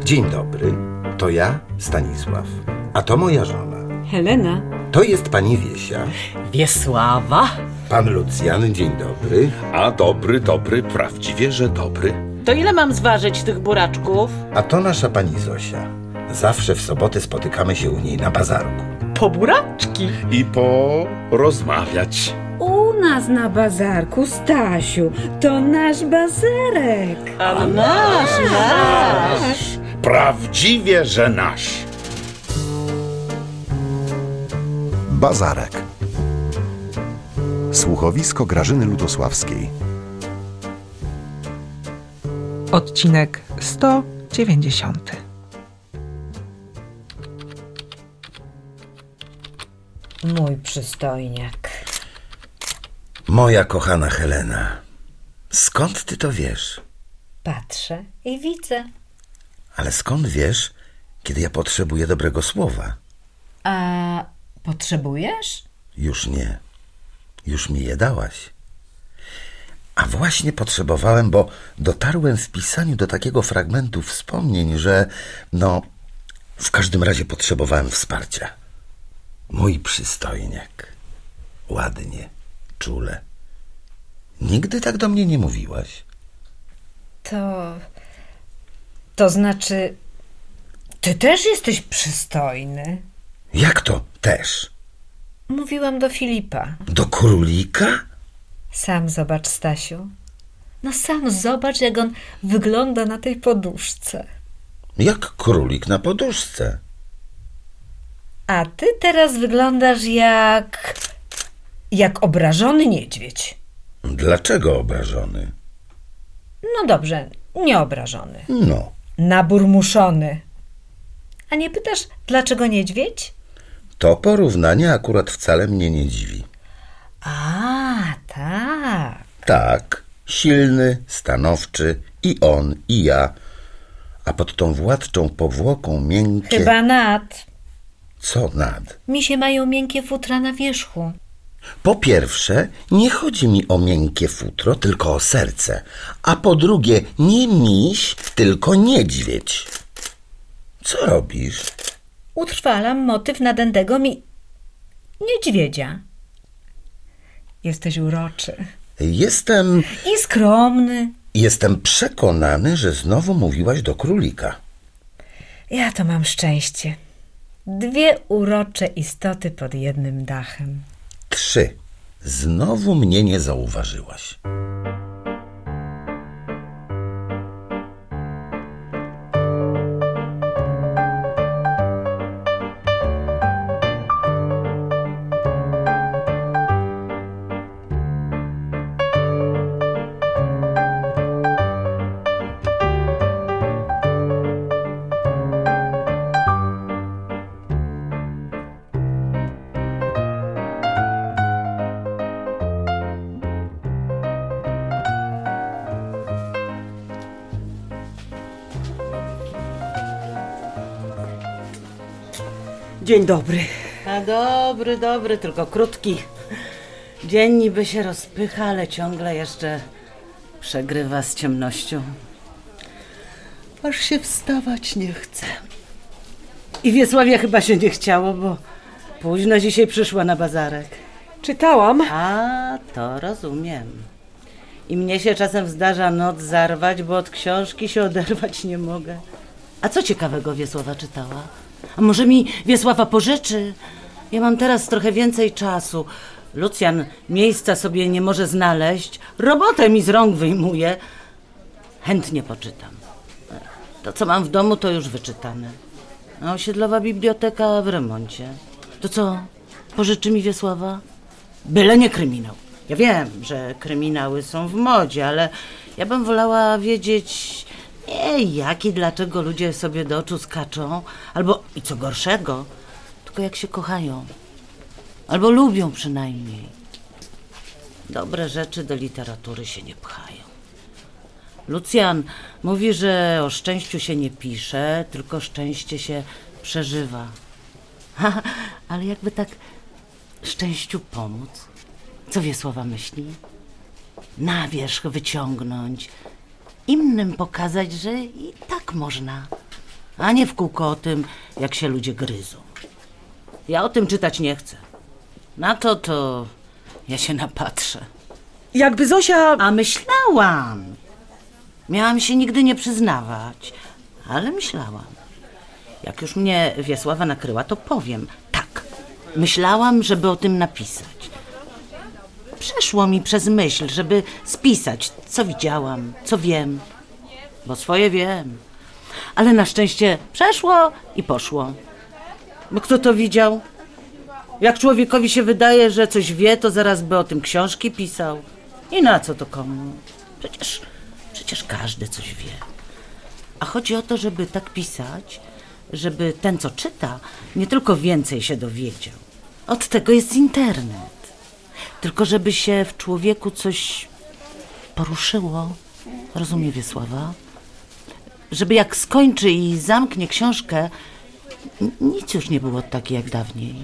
Dzień dobry, to ja, Stanisław, a to moja żona. Helena. To jest pani Wiesia. Wiesława. Pan Lucjan, dzień dobry. A dobry, prawdziwie, że dobry. To ile mam zważyć tych buraczków? A to nasza pani Zosia. Zawsze w soboty spotykamy się u niej na bazarku. Po buraczki. I porozmawiać. U nas na bazarku, Stasiu, to nasz bazarek. A nasz. Prawdziwie, że nasz. Bazarek. Słuchowisko Grażyny Lutosławskiej. Odcinek 190. Mój przystojniak. Moja kochana Helena, skąd ty to wiesz? Patrzę i widzę. Ale skąd wiesz, kiedy ja potrzebuję dobrego słowa? A potrzebujesz? Już nie. Już mi je dałaś. A właśnie potrzebowałem, bo dotarłem w pisaniu do takiego fragmentu wspomnień, że w każdym razie potrzebowałem wsparcia. Mój przystojniak. Ładnie, czule. Nigdy tak do mnie nie mówiłaś. To znaczy, ty też jesteś przystojny. Jak to też? Mówiłam do Filipa. Do królika? Sam zobacz, Stasiu. No sam zobacz, jak on wygląda na tej poduszce. Jak królik na poduszce. A ty teraz wyglądasz jak obrażony niedźwiedź. Dlaczego obrażony? No dobrze, nie obrażony. No. Naburmuszony. A nie pytasz, dlaczego niedźwiedź? To porównanie akurat wcale mnie nie dziwi. A, tak. Tak, silny, stanowczy, i on, i ja. A pod tą władczą powłoką miękkie... Chyba nad. Co nad? Misie mają miękkie futra na wierzchu. Po pierwsze, nie chodzi mi o miękkie futro, tylko o serce. A po drugie, nie miś, tylko niedźwiedź. Co robisz? Utrwalam motyw nadętego niedźwiedzia. Jesteś uroczy. I skromny. Jestem przekonany, że znowu mówiłaś do królika. Ja to mam szczęście. 2 urocze istoty pod jednym dachem. 3. Znowu mnie nie zauważyłaś. Dzień dobry. A dobry, tylko krótki. Dzień niby się rozpycha, ale ciągle jeszcze przegrywa z ciemnością. Aż się wstawać nie chce. I Wiesławie chyba się nie chciało, bo późno dzisiaj przyszła na bazarek. Czytałam. A, to rozumiem. I mnie się czasem zdarza noc zarwać, bo od książki się oderwać nie mogę. A co ciekawego Wiesława czytała? A może mi Wiesława pożyczy? Ja mam teraz trochę więcej czasu. Lucjan miejsca sobie nie może znaleźć. Robotę mi z rąk wyjmuje. Chętnie poczytam. To, co mam w domu, to już wyczytane. A osiedlowa biblioteka w remoncie. To co? Pożyczy mi Wiesława? Byle nie kryminał. Ja wiem, że kryminały są w modzie, ale ja bym wolała wiedzieć... jak i dlaczego ludzie sobie do oczu skaczą, albo i co gorszego, tylko jak się kochają, albo lubią przynajmniej. Dobre rzeczy do literatury się nie pchają. Lucjan mówi, że o szczęściu się nie pisze, tylko szczęście się przeżywa. Ale jakby tak szczęściu pomóc? Co Wiesława myśli? Na wierzch wyciągnąć, innym pokazać, że i tak można. a nie w kółko o tym, jak się ludzie gryzą. Ja o tym czytać nie chcę. Na to ja się napatrzę. Jakby Zosia... A myślałam. Miałam się nigdy nie przyznawać, ale myślałam. Jak już mnie Wiesława nakryła, to powiem. Tak, myślałam, żeby o tym napisać. Przeszło mi przez myśl, żeby spisać, co widziałam, co wiem. Bo swoje wiem. Ale na szczęście przeszło i poszło. Bo kto to widział? Jak człowiekowi się wydaje, że coś wie, to zaraz by o tym książki pisał. I na co to komu? Przecież każdy coś wie. A chodzi o to, żeby tak pisać, żeby ten, co czyta, nie tylko więcej się dowiedział. Od tego jest internet. Tylko żeby się w człowieku coś poruszyło. Rozumie Wiesława? Żeby jak skończy i zamknie książkę, nic już nie było takie jak dawniej.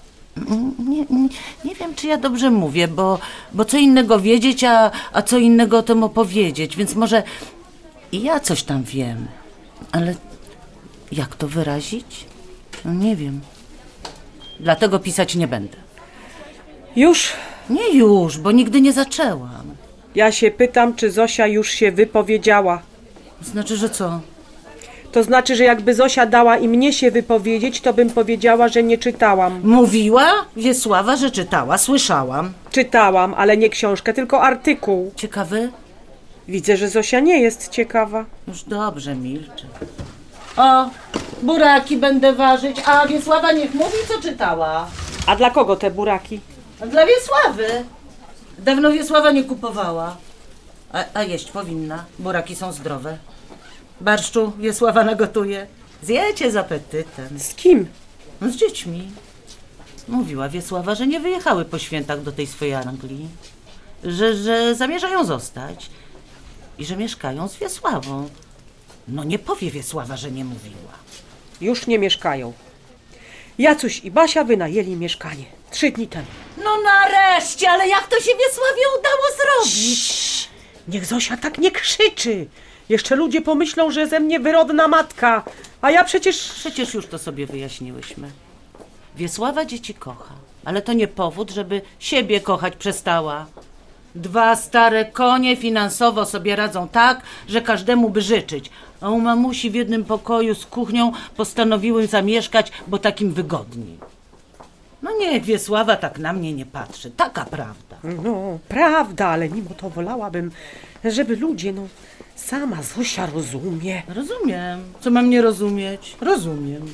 Nie wiem, czy ja dobrze mówię, bo co innego wiedzieć, a co innego o tym opowiedzieć, więc może i ja coś tam wiem, ale jak to wyrazić? No nie wiem. Dlatego pisać nie będę. Już? Nie już, bo nigdy nie zaczęłam. Ja się pytam, czy Zosia już się wypowiedziała. Znaczy, że co? To znaczy, że jakby Zosia dała i mnie się wypowiedzieć, to bym powiedziała, że nie czytałam. Mówiła Wiesława, że czytała, słyszałam. Czytałam, ale nie książkę, tylko artykuł. Ciekawy? Widzę, że Zosia nie jest ciekawa. Już dobrze, milczę. O, buraki będę ważyć, a Wiesława niech mówi, co czytała. A dla kogo te buraki? A dla Wiesławy. Dawno Wiesława nie kupowała. A jeść powinna. Buraki są zdrowe. Barszczu Wiesława nagotuje. Zjecie z apetytem. Z kim? Z dziećmi. Mówiła Wiesława, że nie wyjechały po świętach do tej swojej Anglii. Że zamierzają zostać. I że mieszkają z Wiesławą. No nie powie Wiesława, że nie mówiła. Już nie mieszkają. Jacuś i Basia wynajęli mieszkanie 3 dni temu. No nareszcie, ale jak to się Wiesławie udało zrobić? Niech Zosia tak nie krzyczy. Jeszcze ludzie pomyślą, że ze mnie wyrodna matka. A ja Przecież już to sobie wyjaśniłyśmy. Wiesława dzieci kocha, ale to nie powód, żeby siebie kochać przestała. 2 stare konie finansowo sobie radzą tak, że każdemu by życzyć. A u mamusi w jednym pokoju z kuchnią postanowiły zamieszkać, bo takim wygodniej. No niech Wiesława tak na mnie nie patrzy. Taka prawda. No, prawda, ale mimo to wolałabym, żeby ludzie, sama Zosia rozumie. Rozumiem. Co mam nie rozumieć? Rozumiem.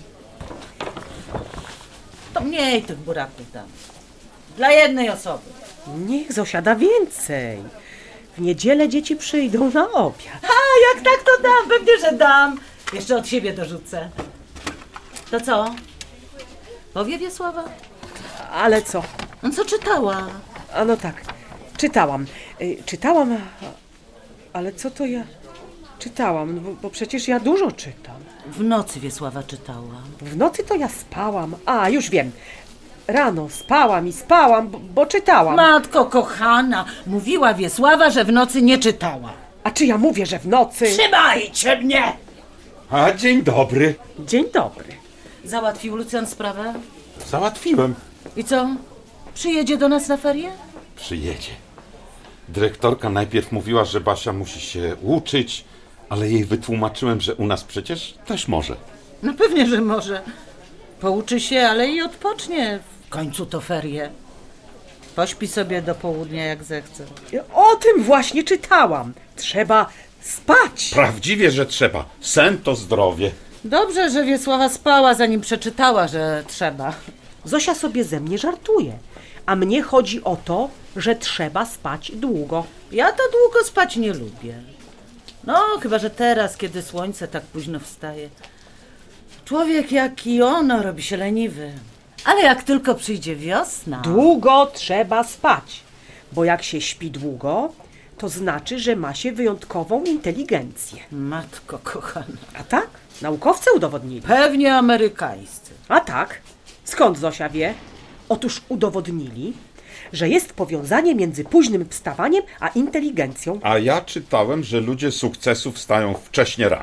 To mniej tych buraków dam. Dla jednej osoby. Niech Zosia da więcej. W niedzielę dzieci przyjdą na obiad. A, jak tak to dam, pewnie, że dam. Jeszcze od siebie dorzucę. To co? Powie Wiesława? Ale co? No co czytała? A no tak, czytałam. Czytałam, ale co to ja czytałam? Bo przecież ja dużo czytam. W nocy Wiesława czytała. W nocy to ja spałam. A, już wiem. Rano spałam i spałam, bo czytałam. Matko kochana, mówiła Wiesława, że w nocy nie czytała. A czy ja mówię, że w nocy? Trzymajcie mnie! A dzień dobry. Dzień dobry. Załatwił Lucjan sprawę? Załatwiłem. I co? Przyjedzie do nas na ferie? Przyjedzie. Dyrektorka najpierw mówiła, że Basia musi się uczyć, ale jej wytłumaczyłem, że u nas przecież też może. No pewnie, że może. Pouczy się, ale i odpocznie. W końcu to ferie. Pośpi sobie do południa, jak zechce. O tym właśnie czytałam. Trzeba spać. Prawdziwie, że trzeba. Sen to zdrowie. Dobrze, że Wiesława spała, zanim przeczytała, że trzeba. Zosia sobie ze mnie żartuje. A mnie chodzi o to, że trzeba spać długo. Ja to długo spać nie lubię. No, chyba że teraz, kiedy słońce tak późno wstaje. Człowiek jak i ono robi się leniwy. Ale jak tylko przyjdzie wiosna... Długo trzeba spać, bo jak się śpi długo, to znaczy, że ma się wyjątkową inteligencję. Matko kochana. A tak? Naukowcy udowodnili. Pewnie amerykańscy. A tak? Skąd Zosia wie? Otóż udowodnili, że jest powiązanie między późnym wstawaniem a inteligencją. A ja czytałem, że ludzie sukcesu wstają wcześnie rano.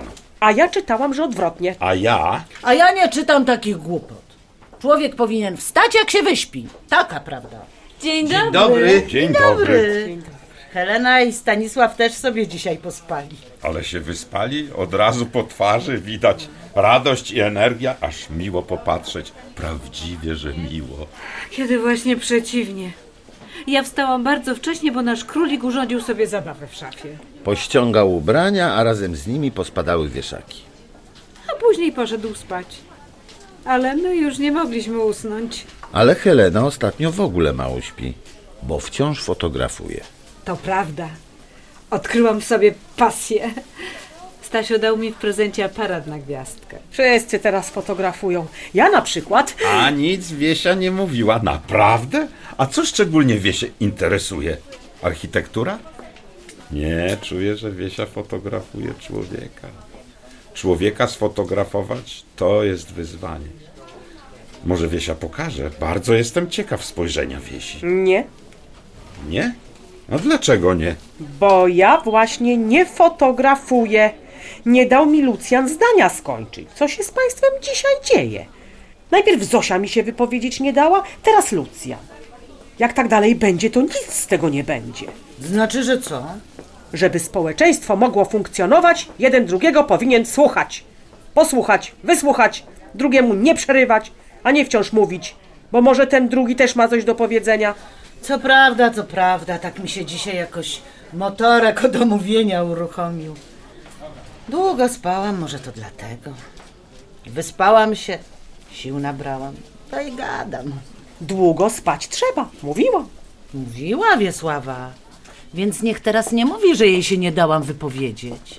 A ja czytałam, że odwrotnie. A ja? A ja nie czytam takich głupot. Człowiek powinien wstać, jak się wyśpi. Taka prawda. Dzień dobry. Dzień dobry. Helena i Stanisław też sobie dzisiaj pospali. Ale się wyspali? Od razu po twarzy widać radość i energia, aż miło popatrzeć. Prawdziwie, że miło. Kiedy właśnie przeciwnie. Ja wstałam bardzo wcześnie, bo nasz królik urządził sobie zabawę w szafie. Pościągał ubrania, a razem z nimi pospadały wieszaki. A później poszedł spać. Ale my już nie mogliśmy usnąć. Ale Helena ostatnio w ogóle mało śpi, bo wciąż fotografuje. To prawda. Odkryłam w sobie pasję. Stasiu dał mi w prezencie aparat na gwiazdkę. Wszyscy teraz fotografują. Ja na przykład. A nic Wiesia nie mówiła. Naprawdę? A co szczególnie Wiesię interesuje? Architektura? Nie, czuję, że Wiesia fotografuje człowieka. Człowieka sfotografować to jest wyzwanie. Może Wiesia pokaże? Bardzo jestem ciekaw spojrzenia Wiesi. Nie, Nie? A dlaczego nie? bo ja właśnie nie fotografuję. Nie dał mi Lucjan zdania skończyć. Co się z państwem dzisiaj dzieje? Najpierw Zosia mi się wypowiedzieć nie dała, teraz Lucjan. Jak tak dalej będzie, to nic z tego nie będzie. Znaczy, że co? Żeby społeczeństwo mogło funkcjonować, jeden drugiego powinien słuchać. Posłuchać, wysłuchać, drugiemu nie przerywać, a nie wciąż mówić, bo może ten drugi też ma coś do powiedzenia. Co prawda, tak mi się dzisiaj jakoś motorek do mówienia uruchomił. Długo spałam, może to dlatego. Wyspałam się, sił nabrałam, to i gadam. Długo spać trzeba, mówiłam. Mówiła Wiesława, więc niech teraz nie mówi, że jej się nie dałam wypowiedzieć.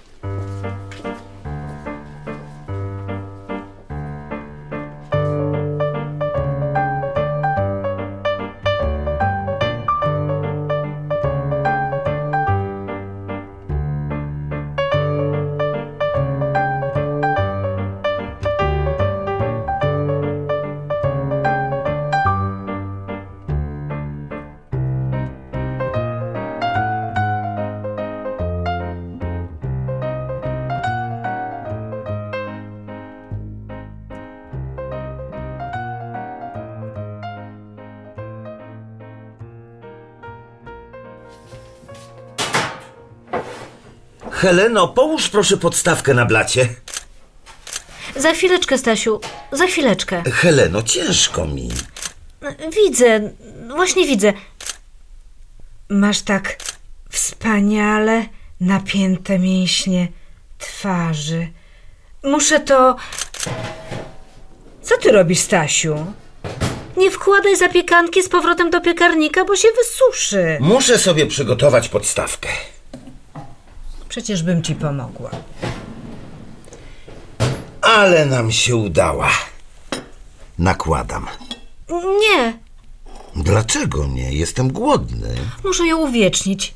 Heleno, połóż proszę podstawkę na blacie. Za chwileczkę, Stasiu, za chwileczkę. Heleno, ciężko mi. Widzę, właśnie widzę. Masz tak wspaniale napięte mięśnie twarzy. Muszę to... Co ty robisz, Stasiu? Nie wkładaj zapiekanki z powrotem do piekarnika, bo się wysuszy. Muszę sobie przygotować podstawkę. Przecież bym ci pomogła. Ale nam się udała. Nakładam. Nie, Dlaczego nie? Jestem głodny. muszę ją uwiecznić.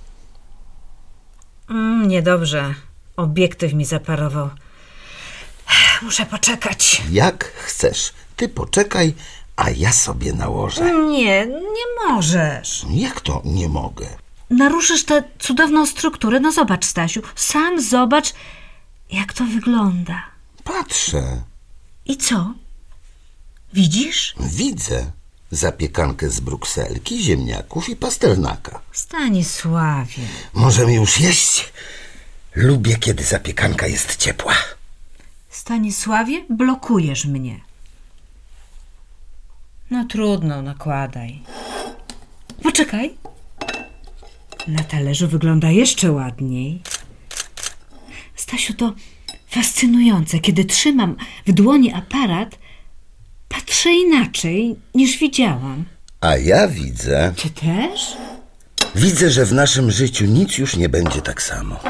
Niedobrze. Obiektyw mi zaparował. Muszę poczekać. Jak chcesz. Ty poczekaj, a ja sobie nałożę. Nie możesz. Jak to nie mogę? Naruszysz tę cudowną strukturę. No zobacz, Stasiu. Sam zobacz, jak to wygląda. Patrzę. I co? Widzisz? Widzę zapiekankę z brukselki, ziemniaków i pasternaka. Stanisławie. Możemy już jeść? Lubię, kiedy zapiekanka jest ciepła. Stanisławie, blokujesz mnie. No trudno, nakładaj. Poczekaj. Na talerzu wygląda jeszcze ładniej. Stasiu, to fascynujące. Kiedy trzymam w dłoni aparat, patrzę inaczej niż widziałam. A ja widzę... Ty też? Widzę, że w naszym życiu nic już nie będzie tak samo.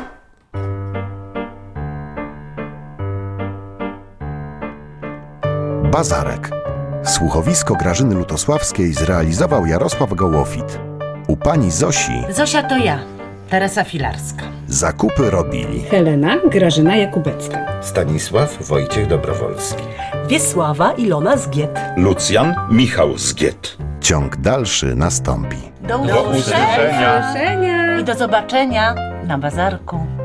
Bazarek. Słuchowisko Grażyny Lutosławskiej zrealizował Jarosław Gołofit. U pani Zosi Zosia to ja, Teresa Filarska. zakupy robili Helena Grażyna Jakubecka. Stanisław Wojciech Dobrowolski. Wiesława Ilona Zgiet. Lucjan Michał Zgiet. Ciąg dalszy nastąpi. Do usłyszenia. Proszenia. i do zobaczenia na bazarku.